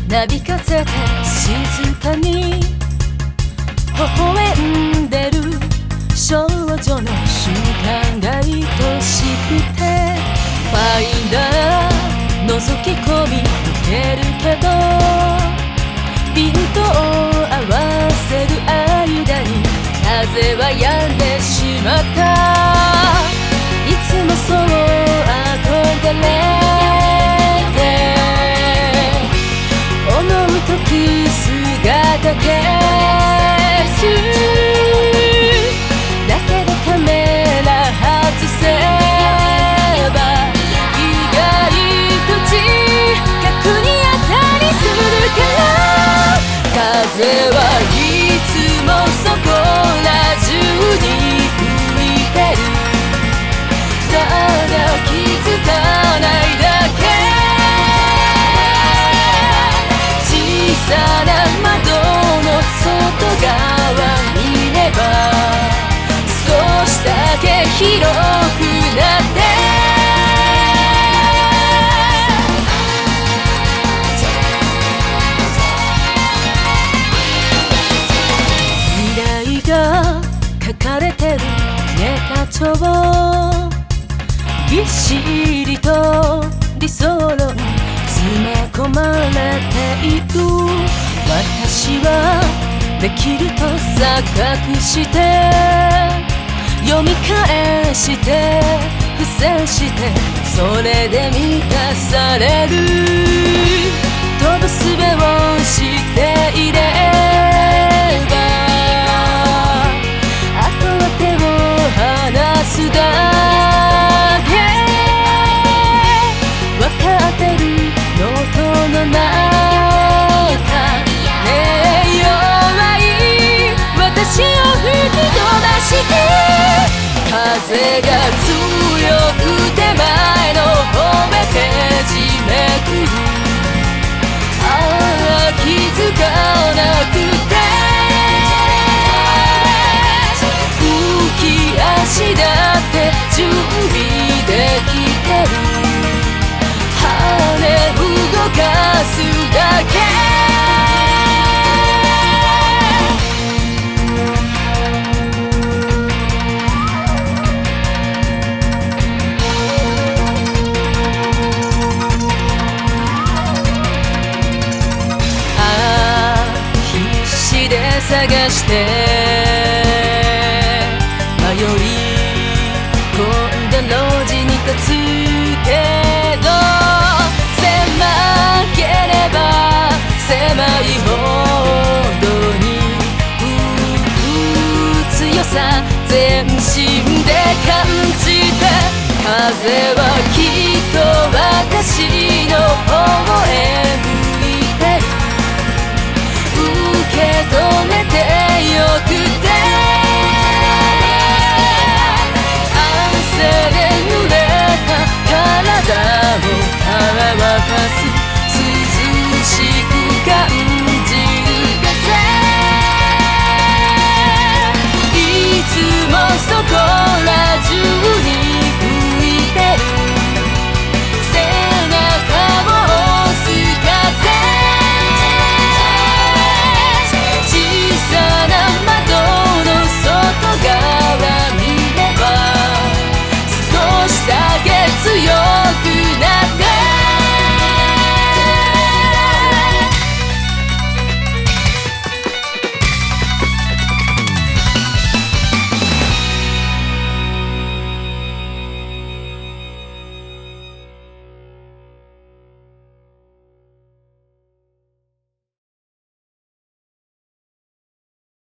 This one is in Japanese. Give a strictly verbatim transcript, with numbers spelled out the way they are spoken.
なびかせて静かに微笑んでる少女の瞬間が愛しくて、ファインダー覗き込み受けるけど、ピントを合わせる間に風は止んでしまった。いつもそう憧れて思う時姿消すだけでカメラ外せば意外と近くにあったりするから、風はいつもそこら中に吹いてる、ただ気づかないだけ。小さな窓の外側見れば少しだけ広くなって、未来が書かれてるネタ帳をぎっしりと理想論詰め込まれている。私はできると錯覚して読み返して付箋して、それで満たされる。飛ぶ術を知っていればあとは手を離すだけ。わかってるノートの中、ねえ弱い私を吹き飛ばして、風が強くて前の方へページめくる。ああ気づかなくて浮き足だって準備できてる、羽動かすだけ。探して迷い込んだ路地に立つけど、狭ければ狭いほどに吹く強さ全身で感じて、風は消え